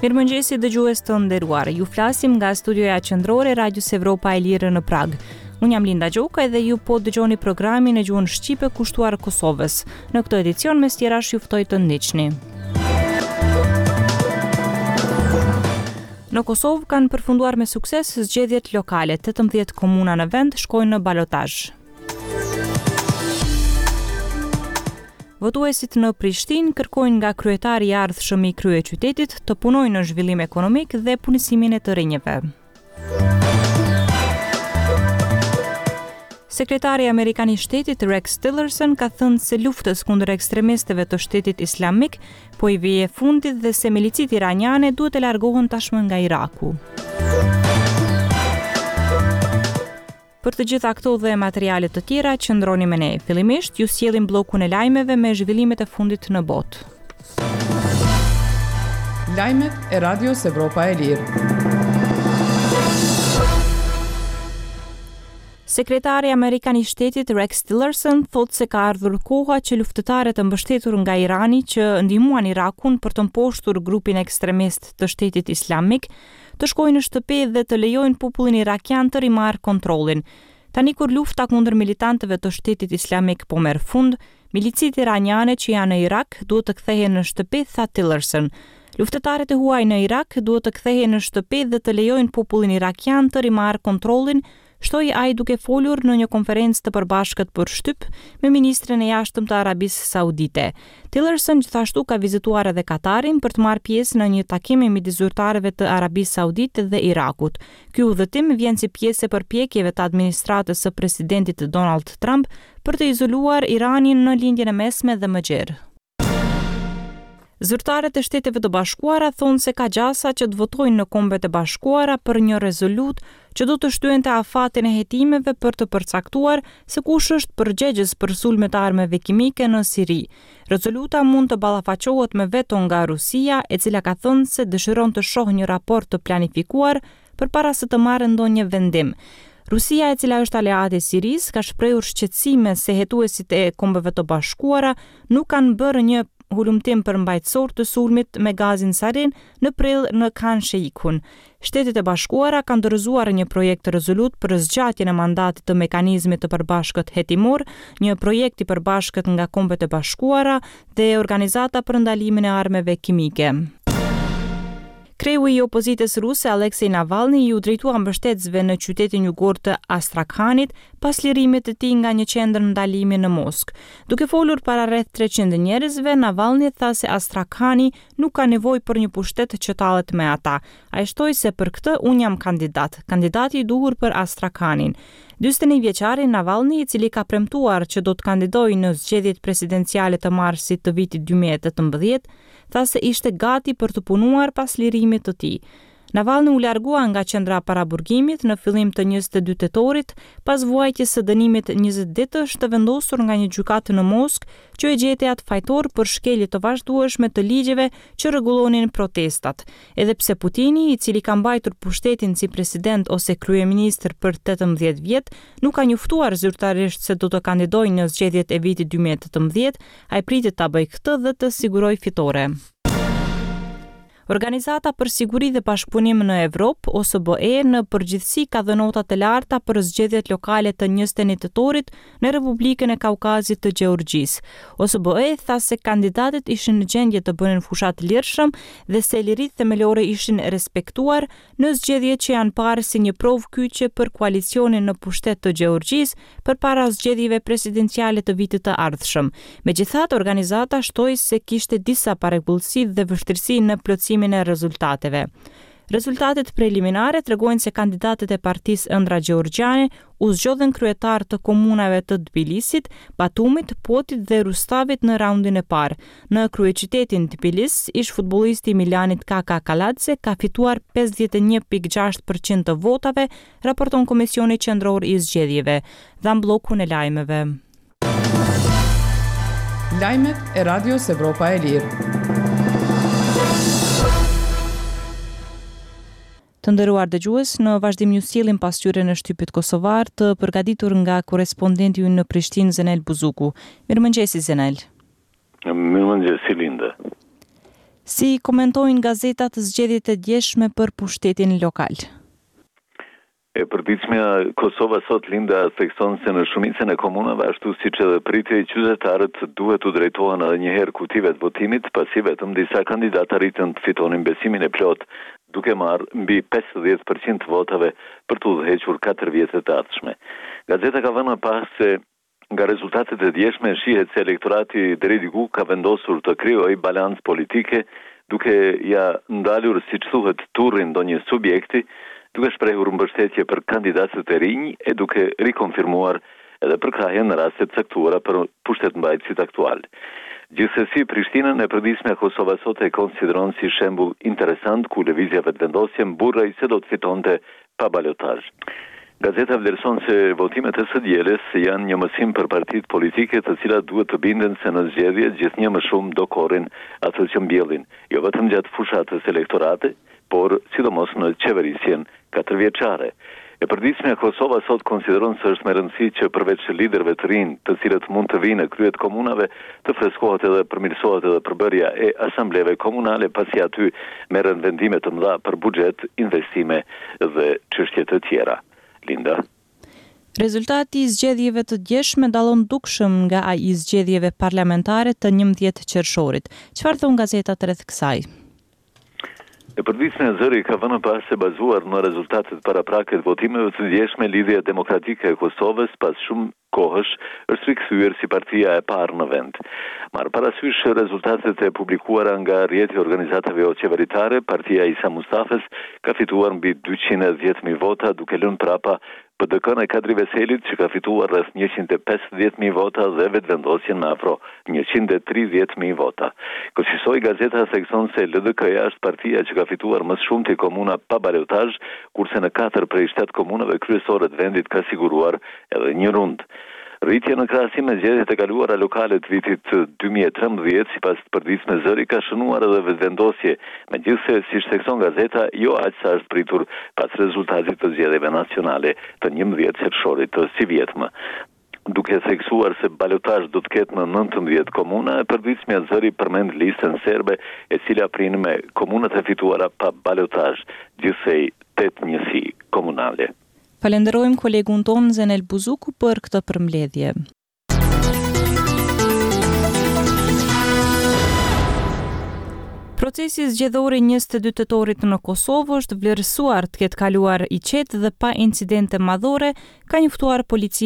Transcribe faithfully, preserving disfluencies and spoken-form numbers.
Mirëmëngjesi dëgjues të nderuar. Ju flasim nga studioja qendrore e Radios Evropa e Lirë në Prag. Unë jam Linda Gjoka dhe ju po dëgjoni programin e gjuhën shqipe kushtuar Kosovës. Në këtë edicion mes tjerash ju ftoj të ndiqni. Në Kosovë kanë përfunduar me sukses zgjedhjet lokale. tetëmbëdhjetë komuna në vend shkojnë në balotazh. Votuesit në Prishtinë kërkojnë nga kryetari i ardhshëm i kryeqytetit të punojnë në zhvillim ekonomik dhe punësimin e të rinjve. Sekretari Amerikan i Shtetit Rex Tillerson ka thënë se luftës kundër ekstremistëve të Shtetit Islamik po i vije fundit dhe se milicit iraniane duhet të largohen tashmë nga Iraku. Për të gjitha këto dhe materialet të tjera, qëndroni me ne. Fillimisht, ju sjellim bllokun e lajmeve me zhvillimet e fundit në botë. Lajmet e Radios Evropa e Lirë. Sekretari Amerikan i Shtetit Rex Tillerson thotë se ka ardhur koha që luftëtarët e mbështetur nga Irani që ndihmuan Irakun për të mposhtur grupin ekstremist të Shtetit Islamik të shkojnë në shtëpi dhe të lejojnë popullin irakian të rimarrë kontrollin. Tani kur lufta kundër militantëve të Shtetit Islamik po merr fund, milicit iraniane që janë në Irak duhet të kthehen në shtëpi, tha Tillerson. Luftëtarët e huaj në Irak duhet të kthehen në shtëpi dhe të lejojnë popullin irakian të rimarrë kontrollin, shtoi ai duke folur në një konferencë të përbashkët për shtyp me ministren e jashtëm të Arabisë Saudite. Tillerson gjithashtu ka vizituar edhe Katarin për të marrë pjesë në një takim midis zyrtarëve të Arabisë Saudite dhe Irakut. Ky udhëtim vjen si pjesë e përpjekjeve të administratës së presidentit Donald Trump për të izoluar Iranin në lindjen e mesme dhe më gjerë. Zyrtarët e Shteteve të Bashkuara thonë se ka gjasa që të votojnë në Kombet e Bashkuara për një rezolut që do të shtyente afatin e hetimeve për të përcaktuar se kush është përgjegjës për sulmet e armëve kimike në Siri. Rezoluta mund të ballafaqohet me veto nga Rusia, e cila ka thënë se dëshiron të shohë një raport të planifikuar përpara se të marrë ndonjë vendim. Rusia, e cila është aleate e Siris, ka shprehur shqetësime se hetuesit e Kombeve të Bashkuara nuk kanë bërë një hulumtim për mbajtësor të sulmit me gazin sarin në prill në Khan Sheikhoun. Shtetet e Bashkuara kanë dorëzuar një projekt rezolut për zgjatjen e mandatit të mekanizmit të përbashkët hetimor, një projekt i përbashkët nga Kombet e Bashkuara dhe Organizata për ndalimin e armeve kimike. Kreu i opozitës ruse Aleksej Navalny ju drejtua mbështetësve në qytetin jugor të Astrakhanit pas lirimit të tij nga një qendër ndalimi në Moskë. Duke folur para rreth treqind njerëzve, Navalny tha se Astrakhani nuk ka nevojë për një pushtet që tallet me ata. Ai shtoi se për këtë unë jam kandidat, kandidati i duhur për Astrakhanin. dyzet e një vjeçari Navalny, i cili ka premtuar që do të kandidojë në zgjedhjet presidenciale të marsit të vitit dy mijë e tetëmbëdhjetë, tha se ishte gati për të punuar pas lirimit të tij. Navalny u largua nga qendra paraburgimit në fillim të njëzet e dy tetorit, pas vuajtjes së dënimit njëzet ditësh të vendosur nga një gjykatë në Moskë, që e gjeti atë fajtor për shkelje të vazhdueshme të ligjeve që rregullonin protestat. Edhe pse Putini, i cili ka mbajtur pushtetin si president ose kryeministër për tetëmbëdhjetë vjet, nuk ka njoftuar zyrtarisht se do të kandidojë në zgjedhjet e vitit dy mijë e tetëmbëdhjetë, ai pritet ta bëjë këtë dhe të sigurojë fitore. Organizata për Siguri dhe Bashkëpunim në Evropë, O S B E, në përgjithësi ka dhënë nota të larta për zgjedhjet lokale të njëzet e një tetorit në Republikën e Kaukazit të Gjeorgjisë. O S B E tha se kandidatët ishin në gjendje të bënin fushat lirshëm dhe se liritë themelore ishin respektuar në zgjedhjet që janë parë si një provë kyçe për koalicionin në pushtet të Gjeorgjisë përpara zgjedhjeve presidenciale të vitit të ardhshëm. Megjithatë, organizata shtoi se kishte disa parregullsi dhe vështirësi në plotësimin e rezultateve. Rezultatet preliminare tregojnë se kandidatët e Partisë Ëndra Gjeorgjane u zgjodhen kryetar të komunave të Tbilisit, Batumit, Potit dhe Rustavit në raundin e parë. Në kryeqytetin Tbilis, ish futbollisti i Milanit Kaka Kaladze ka fituar pesëdhjetë e një pikë gjashtë përqind të votave, raporton Komisioni Qendror i Zgjedhjeve. Dhan bllokun e lajmeve. Lajmet e Radios Evropa e Lirë. Të nderuar dëgjues, në vazhdim ju sjellim pasqyrën e shtypit kosovar të përgatitur nga korrespondenti ynë në Prishtinë Zenel Buzuku. Mirëmëngjesi Zenel. Mirëmëngjesi Linda. Si komentojnë gazetat zgjedhjet e djeshme për pushtetin lokal? E përditshmja Kosova sot Linda thekson se në shumicën e komunave ashtu siç edhe pritej qytetarët duhet u drejtohen edhe një herë kutive të votimit, pasi vetëm disa kandidatë arritën të fitonin besimin e plot, duke marrë mbi pesëdhjetë përqind të votave për të udhëhequr katër vjetet të ardhshme. Gazeta ka vënë pas se nga rezultatet e djeshme shihet se elektorati deri diku ka vendosur të krijojë balancë politike, duke ja ndalur, siç thuhet, turrin ndonjë subjekti, duke shprehur mbështetje për kandidatët e rinj e duke rikonfirmuar edhe përkrahjen në raste të caktuara për pushtetmbajtësit aktual. Gjithsesi, Prishtinën e përditshme e Kosovës sot e konsideron si shembull interesant ku lëvizja vetëvendosje mburrej se do të fitonte pa balotazh. Gazeta vlerëson se votimet e së dielës janë një mësim për partitë politike të cilat duhet të binden se në zgjedhje gjithnjë më shumë do korrin ato që mbjellin, jo vetëm gjatë fushatës elektorate, por sidomos në qeverisjen katërvjeçare. E përditshmja e Kosovës sot konsideron se është me rëndësi që përveç liderëve të rinj, të cilët mund të vinë në kryet komunave, të freskohet edhe përmirësohet edhe përbërja e asambleve komunale, pasi aty merren vendime të mëdha për buxhet, investime dhe çështje të tjera. Linda. Rezultati i zgjedhjeve të djeshme dallon dukshëm nga ai i zgjedhjeve parlamentare të njëmbëdhjetë qershorit. Çfarë thon gazetat rreth kësaj? E përditshmja e Zëri ka vënë pas se bazuar në rezultatet paraprake të votimeve të djeshme, Lidhja Demokratike e Kosovës pas shumë kohësh është rikthyer si partia e parë në vend. Marr parasysh rezultatet e publikuara nga rrjeti i organizatave jo qeveritare, partia e Isa Mustafës ka fituar mbi dyqind e dhjetë mijë vota, duke lënë prapa P D K-n e Kadri Veselit që ka fituar rreth njëqind e pesëdhjetë mijë vota dhe vetëvendosjen me afro njëqind e tridhjetë mijë vota. Kësaj gazeta thekson se L D K-ja është partia që ka fituar më shumë te komuna pa balotazh, kurse në katër prej shtatë komunave kryesore të vendit ka siguruar edhe një rund. Rritja në krahasim me zgjedhjet e kaluara lokale të vitit dy mijë e trembëdhjetë sipas të përditshme Zëri ka shënuar edhe vetëvendosje, megjithse siç thekson gazeta, jo aq sa është pritur pas rezultatit të zgjedhjeve nacionale të njëmbëdhjetë qershorit të së vjetme. Duke theksuar se balotazh do të ketë në nëntëmbëdhjetë komuna, e përditshmja Zëri përmend listën serbe, e cila prin me komunat e fituara pa balotazh, gjithsej tetë njësi komunale. Falenderojmë kolegun ton Zenel Buzuku për këtë përmbledhje. Procesi zgjedhor i njëzet e dy tetorit në Kosovë është vlerësuar të ketë kaluar i qetë dhe pa incidente madhore, ka njoftuar policia